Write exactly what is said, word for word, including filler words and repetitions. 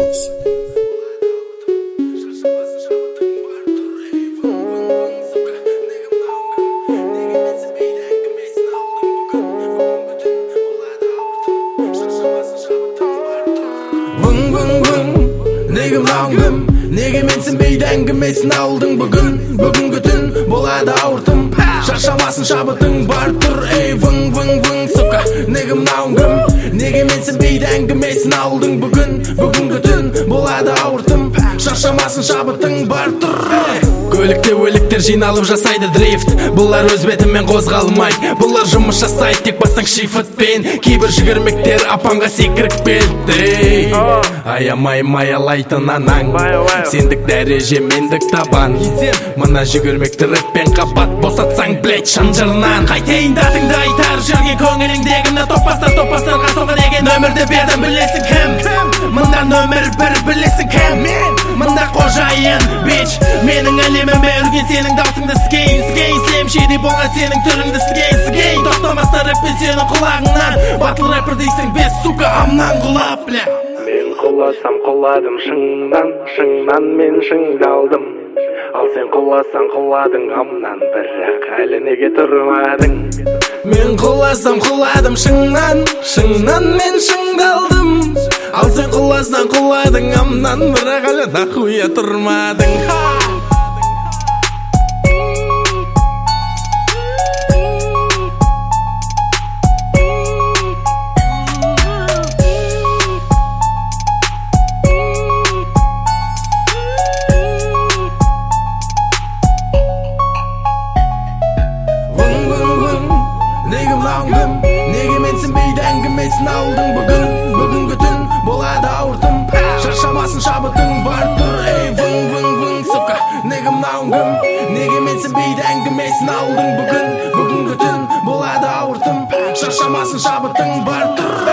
Неге мынауым, неге менсінбейді әңгімесін алдың бүгін, бүгінгі түн болады ауыртым. Шаршамасын шабытың бар тұр, ей вың вың вың сука. Неге мынауым, неге менсінбейді әңгімесін алдың бүгін, бүгінгі түн болады ауыртым. Шаршамасын шабытың бар тұр. Көлікте өліктер жиналып жасайды дрифт. Бұлар өз бетімен қозғалмайды, бұлар жұмыс жасайды тек бастың шифтпен. Кейбір жүгірмектер апанға секіріп кетті. Аямай маялайтын анаң, сендік дәреже мендік табан. Мына жүгірмекті рэппен қапат босатсаң блять шынжырынан. Қайтейін да тыңда айтар жүрген көңіліңдегіні топастар топастарға соңға деген нөмірді бердім білесің кім? Мында нөмір бір білесің кім? Мында қожайын бич, менің әлеміме үрген сенің даусыңды скейн скейн Слемшеде болған сенің түріңді скейн скейн Тоқтамастар рэппен сенің құлағыңнан. Батыл рэппер дейсің бес сука амнан құлап бля. Мен құласам құладым шыңнан, шыңнан мен шыңдалдым. Ал сен құласаң құладың амнан, бірақ әлі неге тұрмадың? Мен құласам құладым шыңнан, шыңнан мен шыңдалдым. Ал сен құласаң құладың амнан, бірақ әлі нахуя тұрмадың. Неге мынауым, неге менсінбейді әңгімесін алдың бүгін, бүгінгі түн болады ауыртым. Шаршамасын шабытың бар тұр, ей вың вың вың сука. Неге мынауым, неге менсінбейді әңгімесін алдың бүгін, бүгінгі түн болады ауыртым. Шаршамасын шабытың бар тұр.